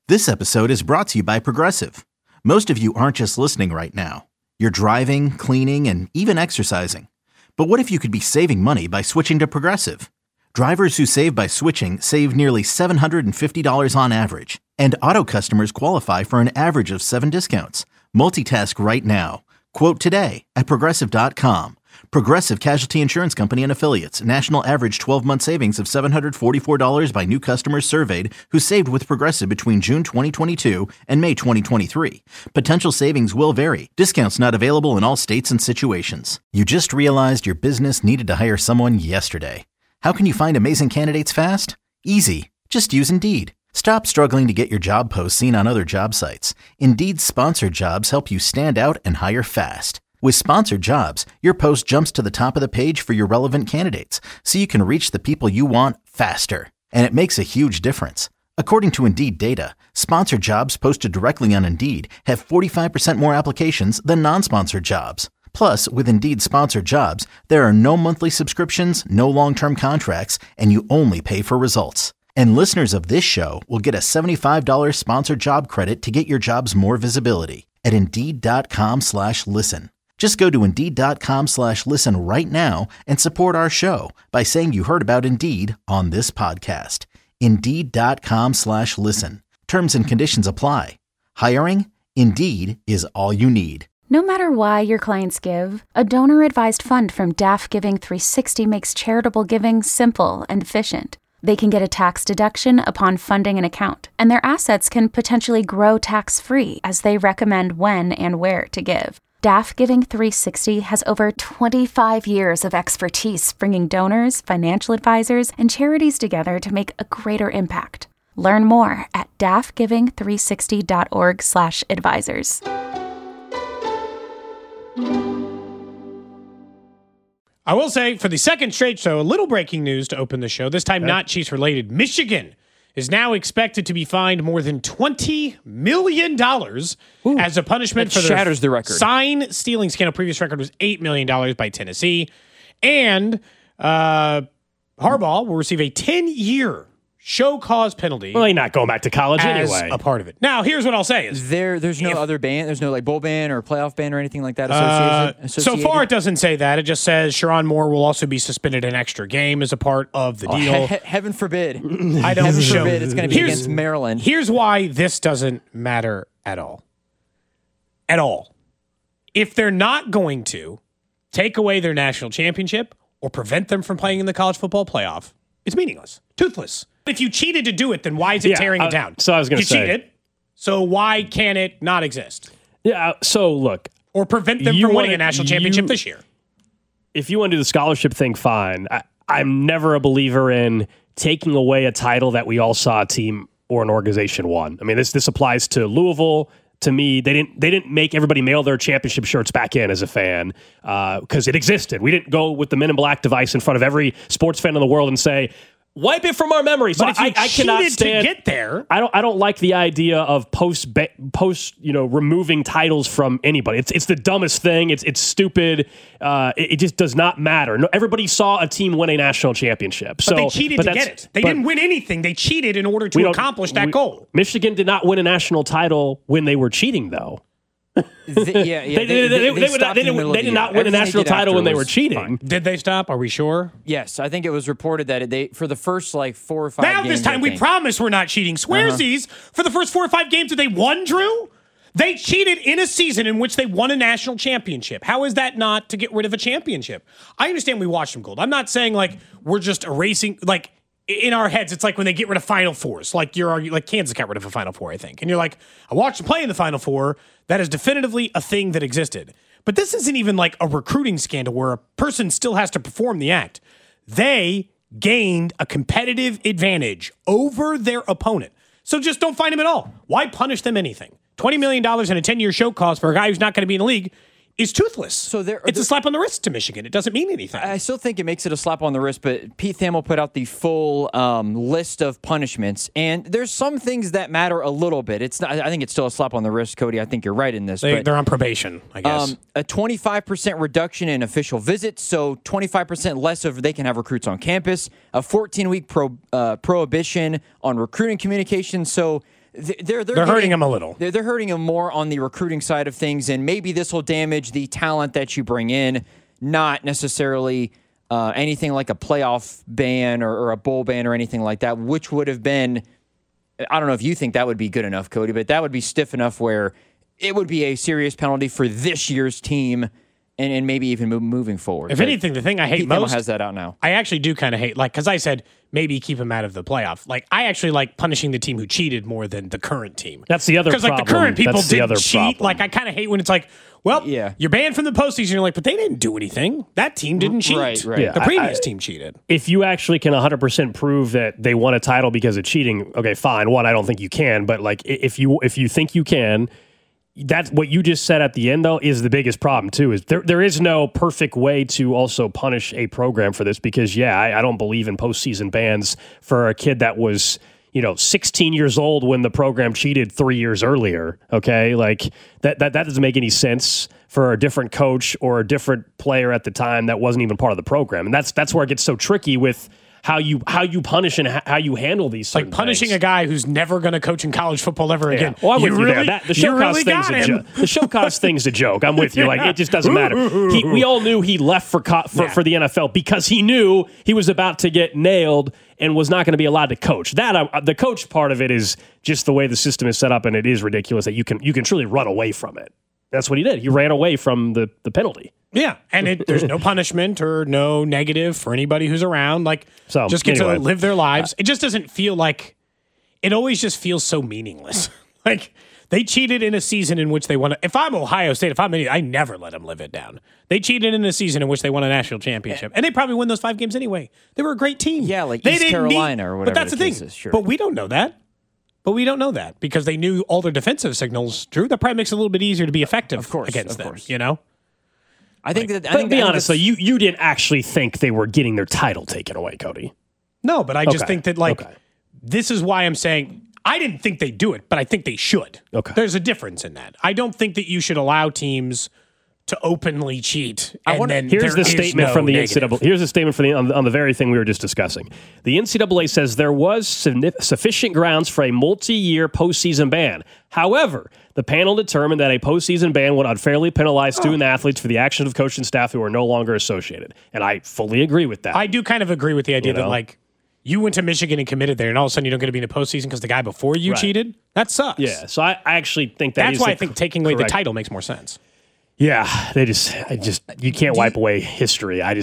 This episode is brought to you by Progressive. Most of you aren't just listening right now. You're driving, cleaning, and even exercising. But what if you could be saving money by switching to Progressive? Drivers who save by switching save nearly $750 on average. And auto customers qualify for an average of 7 discounts. Multitask right now. Quote today at Progressive.com. Progressive Casualty Insurance Company and Affiliates. National average 12-month savings of $744 by new customers surveyed who saved with Progressive between June 2022 and May 2023. Potential savings will vary. Discounts not available in all states and situations. You just realized your business needed to hire someone yesterday. How can you find amazing candidates fast? Easy. Just use Indeed. Stop struggling to get your job posts seen on other job sites. Indeed's sponsored jobs help you stand out and hire fast. With sponsored jobs, your post jumps to the top of the page for your relevant candidates, so you can reach the people you want faster. And it makes a huge difference. According to Indeed data, sponsored jobs posted directly on Indeed have 45% more applications than non-sponsored jobs. Plus, with Indeed sponsored jobs, there are no monthly subscriptions, no long-term contracts, and you only pay for results. And listeners of this show will get a $75 sponsored job credit to get your jobs more visibility at Indeed.com/listen. Just go to Indeed.com/listen right now and support our show by saying you heard about Indeed on this podcast. Indeed.com/listen. Terms and conditions apply. Hiring? Indeed is all you need. No matter why your clients give, a donor-advised fund from DAF Giving 360 makes charitable giving simple and efficient. They can get a tax deduction upon funding an account, and their assets can potentially grow tax-free as they recommend when and where to give. DAF Giving 360 has over 25 years of expertise bringing donors, financial advisors, and charities together to make a greater impact. Learn more at dafgiving360.org/advisors. I will say, for the second straight show, a little breaking news to open the show, this time not Chiefs related. Michigan is now expected to be fined more than $20 million as a punishment for shatters the record. Sign stealing scandal. Previous record was $8 million by Tennessee. And Harbaugh will receive a 10-year show cause penalty. Well, he's not going back to college as anyway. a part of it. Now, here's what I'll say is there's no other ban. There's no like bowl ban or playoff ban or anything like that associated. So far, it doesn't say that. It just says Sherrone Moore will also be suspended an extra game as a part of the deal. Heaven forbid. I don't Heaven show. forbid it's going to be against Maryland. Here's why this doesn't matter at all. At all. If they're not going to take away their national championship or prevent them from playing in the college football playoff, it's meaningless. Toothless. If you cheated to do it, then why is it tearing it down? So I was going to say. You cheated, so why can it not exist? Yeah, so look. Or prevent them from winning a national championship this year. If you want to do the scholarship thing, fine. I'm never a believer in taking away a title that we all saw a team or an organization won. I mean, this applies to Louisville. To me, they didn't make everybody mail their championship shirts back in as a fan because it existed. We didn't go with the Men in Black device in front of every sports fan in the world and say, wipe it from our memory. So but if you I cannot stand to get there. I don't like the idea of post removing titles from anybody. It's the dumbest thing. It's stupid. It just does not matter. No, everybody saw a team win a national championship. But they cheated to get it. They didn't win anything. They cheated in order to accomplish that goal. Michigan did not win a national title when they were cheating, though. They did not win a national title when they were cheating. Fine. Did they stop? Are we sure? Yes, I think it was reported that they for the first 4 or 5 now games. This time we promise we're not cheating. Swearsies for the first 4 or 5 games that they won, Drew. They cheated in a season in which they won a national championship. How is that not to get rid of a championship? I understand we watched them, Gold. I'm not saying we're just erasing in our heads, it's like when they get rid of Final Fours. Kansas got rid of a Final Four, I think. And you're like, I watched them play in the Final Four. That is definitively a thing that existed. But this isn't even like a recruiting scandal where a person still has to perform the act. They gained a competitive advantage over their opponent. So just don't find him at all. Why punish them anything? $20 million and a 10-year show cost for a guy who's not going to be in the league is toothless. So it's a slap on the wrist to Michigan. It doesn't mean anything. I still think it makes it a slap on the wrist, but Pete Thamel put out the full list of punishments, and there's some things that matter a little bit. It's not, I think it's still a slap on the wrist, Cody. I think you're right in this. They're on probation, I guess. A 25% reduction in official visits, so 25% less of they can have recruits on campus. A 14-week prohibition on recruiting communication, so They're hurting him a little. They're hurting him more on the recruiting side of things, and maybe this will damage the talent that you bring in, not necessarily anything like a playoff ban or a bowl ban or anything like that, which would have been, I don't know if you think that would be good enough, Cody, but that would be stiff enough where it would be a serious penalty for this year's team and maybe even moving forward. If anything, the thing I hate Pete most has that out now. I actually do kind of hate, because I said maybe keep him out of the playoff. I actually like punishing the team who cheated more than the current team. That's the other problem. Because the current people didn't cheat. Problem. I kind of hate when it's you're banned from the postseason. You're like, but they didn't do anything. That team didn't cheat. Right. Yeah, the previous team cheated. If you actually can 100% prove that they won a title because of cheating, okay, fine. One, I don't think you can, but if you think you can. That's what you just said at the end, though, is the biggest problem, too. Is there is no perfect way to also punish a program for this because, I don't believe in postseason bans for a kid that was, 16 years old when the program cheated 3 years earlier, okay? That doesn't make any sense for a different coach or a different player at the time that wasn't even part of the program. And that's where it gets so tricky with how you punish and how you handle these certain punishing things. a guy who's never going to coach in college football ever again. Well, I'm with you really, there. The show cost thing's a joke. I'm with you. It just doesn't matter. We all knew he left for the NFL because he knew he was about to get nailed and was not going to be allowed to coach. The coach part of it is just the way the system is set up, and it is ridiculous that you can truly run away from it. That's what he did. He ran away from the penalty. Yeah, and there's no punishment or no negative for anybody who's around. Just get to live their lives. It just doesn't feel like – it always just feels so meaningless. They cheated in a season in which they won – if I'm Ohio State, I never let them live it down. They cheated in a season in which they won a national championship. And they probably win those 5 games anyway. They were a great team. Yeah, East Carolina or whatever. But that's the thing. Sure. But we don't know that. Because they knew all their defensive signals. Drew, that probably makes it a little bit easier to be effective against them. I think that. But be honest, though, you didn't actually think they were getting their title taken away, Cody. No, but I just think that this is why I'm saying I didn't think they'd do it, but I think they should. Okay, there's a difference in that. I don't think that you should allow teams to openly cheat. Here's the statement from the NCAA. Here's a statement on the very thing we were just discussing. The NCAA says there was sufficient grounds for a multi-year postseason ban. However, the panel determined that a postseason ban would unfairly penalize student athletes for the actions of coach and staff who are no longer associated. And I fully agree with that. I do kind of agree with the idea that you went to Michigan and committed there, and all of a sudden you don't get to be in a postseason because the guy before you cheated. That sucks. Yeah. So I actually think that's why I think taking away the title makes more sense. Yeah, you can't wipe away history. I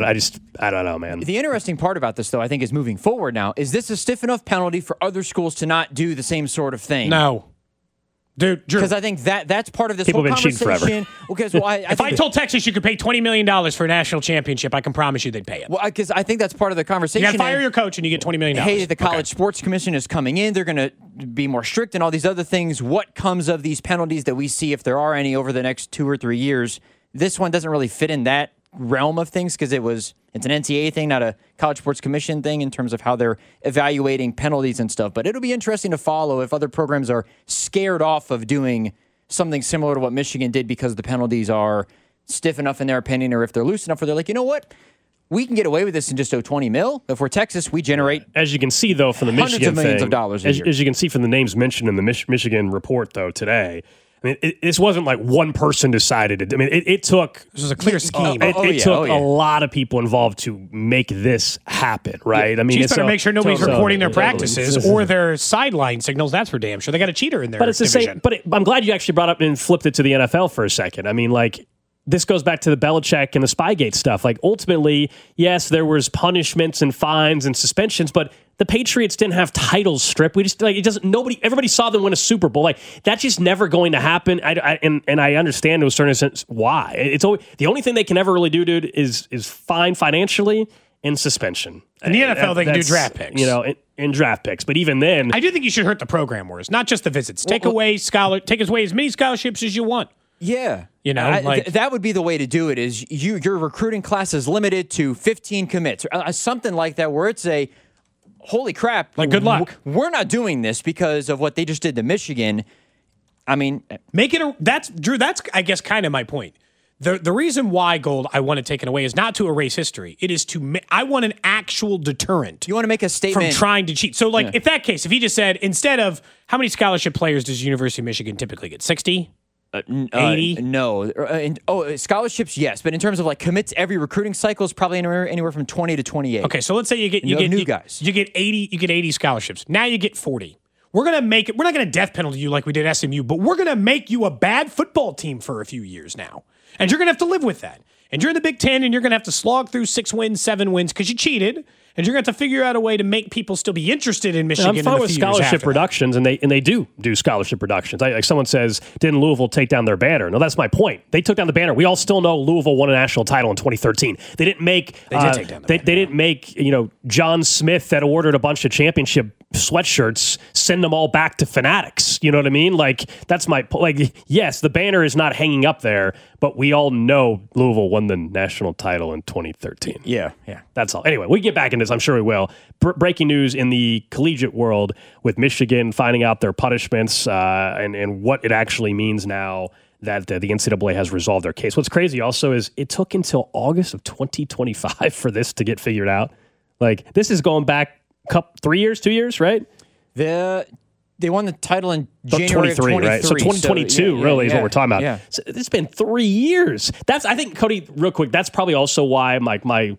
don't know, man. The interesting part about this, though, I think, is moving forward now. Is this a stiff enough penalty for other schools to not do the same sort of thing? No. Dude, because I think that's part of this People whole have been conversation. Forever. Well, if I told Texas you could pay $20 million for a national championship, I can promise you they'd pay it. Well, because I think that's part of the conversation. You got to fire your coach and you get $20 million. Hey, the College Sports Commission is coming in. They're going to be more strict and all these other things. What comes of these penalties that we see, if there are any, over the next 2 or 3 years? This one doesn't really fit in that realm of things because it's an NCAA thing, not a College Sports Commission thing in terms of how they're evaluating penalties and stuff. But it'll be interesting to follow if other programs are scared off of doing something similar to what Michigan did because the penalties are stiff enough in their opinion, or if they're loose enough where they're like, you know what? We can get away with this and just owe $20 million. If we're Texas, we generate as you can see though from the Michigan hundreds of millions thing, of dollars as you can see from the names mentioned in the Michigan report though today. I mean, this wasn't like one person decided it. I mean, it took... This was a clear scheme. It took a lot of people involved to make this happen, right? Yeah. I mean, Chiefs better make sure nobody's recording their practices or their sideline signals. That's for damn sure. They got a cheater in there. But it's the same. But I'm glad you actually brought up and flipped it to the NFL for a second. I mean, this goes back to the Belichick and the Spygate stuff. Ultimately, yes, there was punishments and fines and suspensions, but the Patriots didn't have titles stripped. We just everybody saw them win a Super Bowl. That's just never going to happen. I understand to a certain sense why. It's always, the only thing they can ever really do, dude, is fine financially and suspension. In the NFL, they can do draft picks. In draft picks. But even then, I do think you should hurt the program worse, not just the visits. Take away as many scholarships as you want. Yeah. That would be the way to do it is your recruiting class is limited to 15 commits or something like that where it's a holy crap. Good luck. We're not doing this because of what they just did to Michigan. I mean, Drew, that's I guess kind of my point. The reason why, Gold, I want it taken away is not to erase history. It is to I want an actual deterrent. You want to make a statement from trying to cheat. So, like, if that case, if he just said, instead of, how many scholarship players does University of Michigan typically get? 60? 80? No. Scholarships, yes. But in terms of, like, commits every recruiting cycle is probably anywhere from 20 to 28. Okay, so let's say you get new guys. You get 80 scholarships. Now you get 40. We're going to make it, we're not going to death penalty you like we did SMU, but we're going to make you a bad football team for a few years now. And you're going to have to live with that. And you're in the Big Ten, and you're going to have to slog through 6 wins, 7 wins, because you cheated. And you're going to have to figure out a way to make people still be interested in Michigan. I'm fine with scholarship reductions, and they do scholarship reductions. Like someone says, didn't Louisville take down their banner? No, that's my point. They took down the banner. We all still know Louisville won a national title in 2013. They didn't make. They did take down the banner. They didn't make John Smith that ordered a bunch of championship sweatshirts send them all back to Fanatics. You know what I mean? Like that's my yes, the banner is not hanging up there, but we all know Louisville won the national title in 2013. Yeah. That's all. Anyway, we get back into this. I'm sure we will. Breaking news in the collegiate world with Michigan finding out their punishments and what it actually means now that the NCAA has resolved their case. What's crazy also is it took until August of 2025 for this to get figured out. Like this is going back 2 years, right? They won the title in January of 23, right? So 2022 is what we're talking about. Yeah. So it's been 3 years. I think, Cody, real quick, that's probably also why my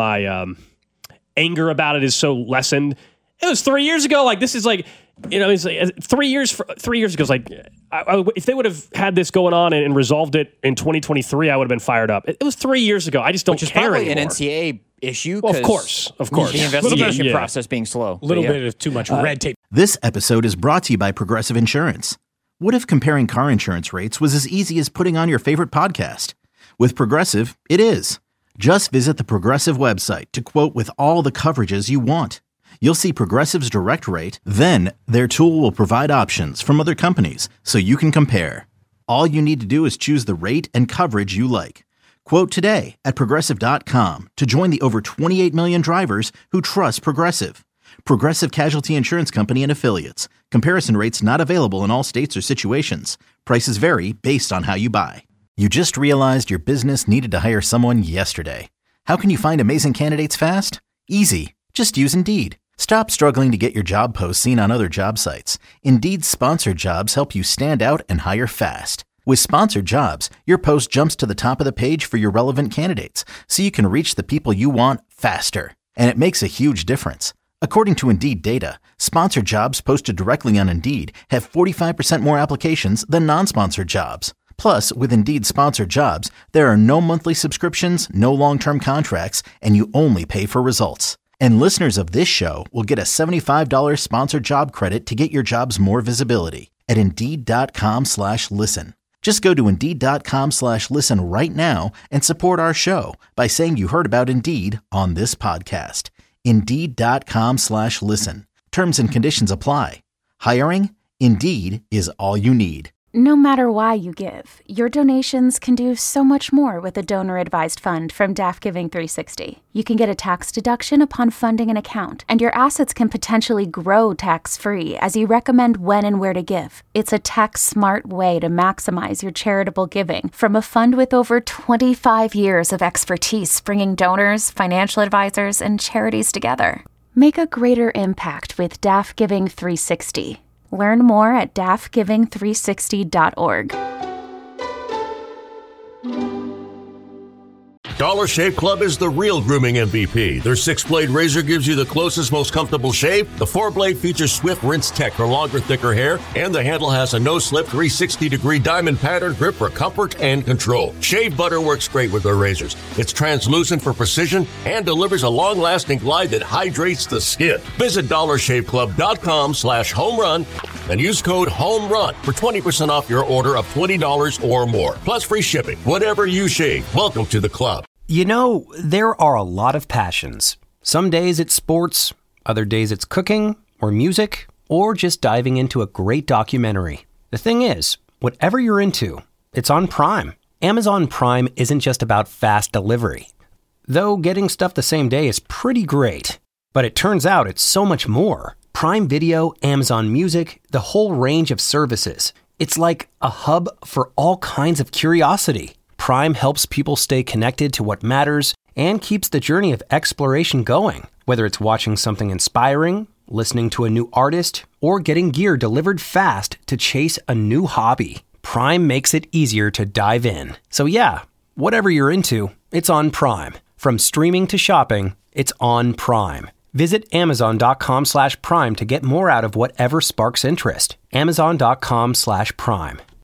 anger about it is so lessened. It was 3 years ago. Like this is like, it's like 3 years ago. It's like if they would have had this going on and resolved it in 2023, I would have been fired up. It was 3 years ago. I just don't care anymore. Which is probably an NCAA issue. Well, of course. The investigation process being slow. A little bit of too much red tape. This episode is brought to you by Progressive Insurance. What if comparing car insurance rates was as easy as putting on your favorite podcast? With Progressive, it is. Just visit the Progressive website to quote with all the coverages you want. You'll see Progressive's direct rate, then their tool will provide options from other companies so you can compare. All you need to do is choose the rate and coverage you like. Quote today at Progressive.com to join the over 28 million drivers who trust Progressive. Progressive Casualty Insurance Company and Affiliates. Comparison rates not available in all states or situations. Prices vary based on how you buy. You just realized your business needed to hire someone yesterday. How can you find amazing candidates fast? Easy. Just use Indeed. Stop struggling to get your job posts seen on other job sites. Indeed's sponsored jobs help you stand out and hire fast. With sponsored jobs, your post jumps to the top of the page for your relevant candidates, so you can reach the people you want faster. And it makes a huge difference. According to Indeed data, sponsored jobs posted directly on Indeed have 45% more applications than non-sponsored jobs. Plus, with Indeed sponsored jobs, there are no monthly subscriptions, no long-term contracts, and you only pay for results. And listeners of this show will get a $75 sponsored job credit to get your jobs more visibility at Indeed.com/listen. Just go to Indeed.com/listen right now and support our show by saying you heard about Indeed on this podcast. Indeed.com/listen. Terms and conditions apply. Hiring? Indeed is all you need. No matter why you give, your donations can do so much more with a donor-advised fund from DAF Giving 360. You can get a tax deduction upon funding an account, and your assets can potentially grow tax-free as you recommend when and where to give. It's a tax-smart way to maximize your charitable giving from a fund with over 25 years of expertise bringing donors, financial advisors, and charities together. Make a greater impact with DAF Giving 360. Learn more at dafgiving360.org. Dollar Shave Club is the real grooming MVP. Their 6-blade razor gives you the closest, most comfortable shave. The 4-blade features swift rinse tech for longer, thicker hair, and the handle has a no-slip 360-degree diamond pattern grip for comfort and control. Shave butter works great with their razors. It's translucent for precision and delivers a long-lasting glide that hydrates the skin. Visit DollarShaveClub.com/homerun and use code HOMERUN for 20% off your order of $20 or more. Plus free shipping. Whatever you shave, welcome to the club. You know, there are a lot of passions. Some days it's sports, other days it's cooking, or music, or just diving into a great documentary. The thing is, whatever you're into, it's on Prime. Amazon Prime isn't just about fast delivery. Though getting stuff the same day is pretty great. But it turns out it's so much more. Prime Video, Amazon Music, the whole range of services. It's like a hub for all kinds of curiosity. Prime helps people stay connected to what matters and keeps the journey of exploration going. Whether it's watching something inspiring, listening to a new artist, or getting gear delivered fast to chase a new hobby, Prime makes it easier to dive in. So yeah, whatever you're into, it's on Prime. From streaming to shopping, it's on Prime. Visit Amazon.com/Prime to get more out of whatever sparks interest. Amazon.com/Prime.